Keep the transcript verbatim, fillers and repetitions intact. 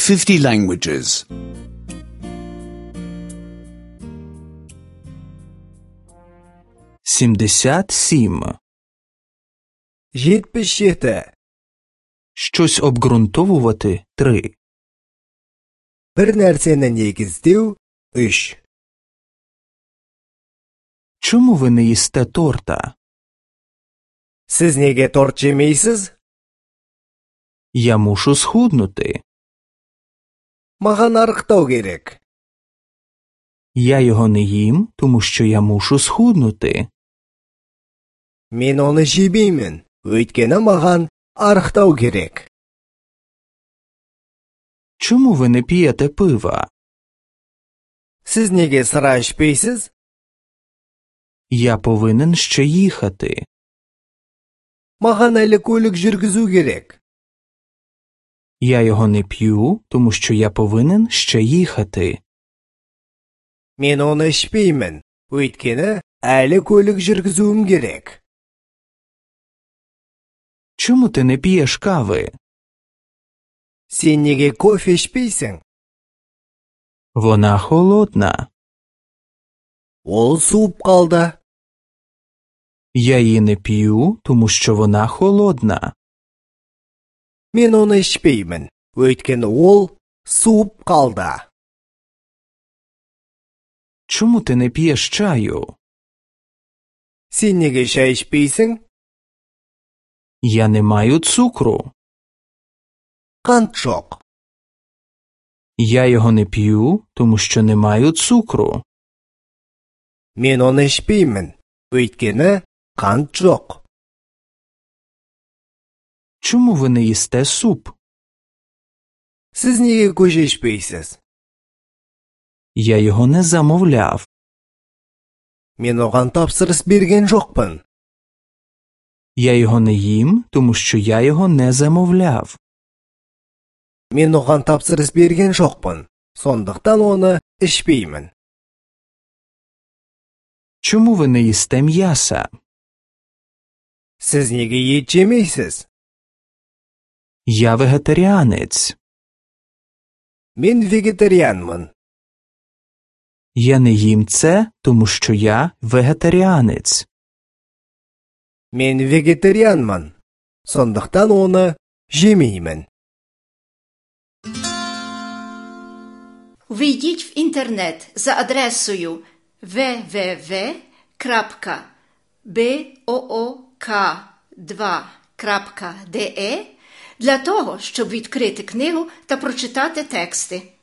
fifty languages. сімдесят сім. жетпіс жеті. Щось обґрунтовувати – три. бір нәрсені негіздеу – үш. Чому ви не їсте торта? Сіз неге торт жемейсіз? Я мушу схуднути. Маған арықтау керек. Я його не їм, тому що я мушу схуднути. Мен оны жебеймін, өйткені маған арықтау керек. Чому ви не п'єте пива? Сіз неге сыра ішпейсіз? Я повинен ще їхати. Маған әлі көлік жүргізу керек. Я його не п'ю, тому що я повинен ще їхати. Мен оны ішпеймін, өйткені әлі көлік жүргізуім керек. Чому ти не п'єш кави? Сен неге кофе ішпейсің? Вона холодна. Ол суып қалды. Я її не п'ю, тому що вона холодна. Мен оны ішпеймін, өйткені ол суып қалды. Чому ти не п'єш чаю? Сен неге шай ішпейсің? Я не маю цукру. Қант жоқ. Я його не п'ю, тому що не маю цукру. Мен оны ішпеймін, өйткені қант жоқ. Чому ви не їсте суп? Сіз неге көже ішпейсіз? Я його не замовляв. Мен оған тапсырыс берген жоқпын. Я його не їм, тому що я його не замовляв. Мен оған тапсырыс берген жоқпын, сондықтан оны ішпеймін. Чому ви не їсте м'яса? Сіз неге ет жемейсіз? Я вегетаріанець. Мен вегетаріанмын. Я не їм це, тому що я вегетаріанець. Мен вегетарианмын, сондықтан оны жемеймін. Вийдіть в інтернет за адресою дабл ю дабл ю дабл ю крапка буок два крапка де для того, щоб відкрити книгу та прочитати тексти.